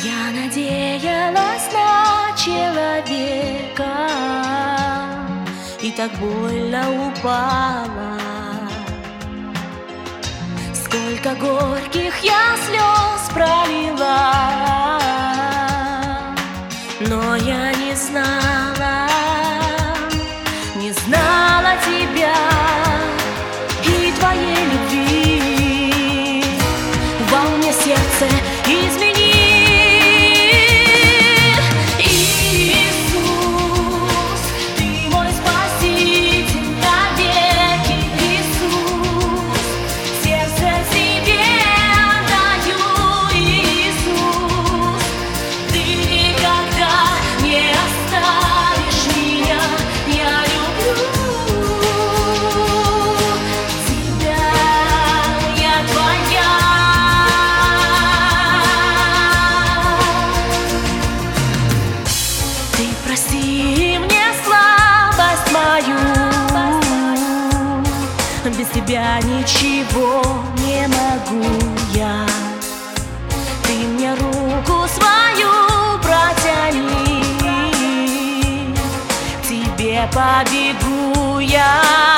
Я надеялась на человека и так больно упала. Сколько горьких я слез пролила, но я не знала тебя и твоей любви. Во мне сердце измени. Иисус, ты мой спаситель навеки. Иисус, сердце тебе даю. Иисус, ты никогда не оставишь меня. Я люблю тебя, я твоя. Ты прости мне слабость мою, без тебя ничего не могу я. Ты мне руку свою протяни, к тебе побегу я.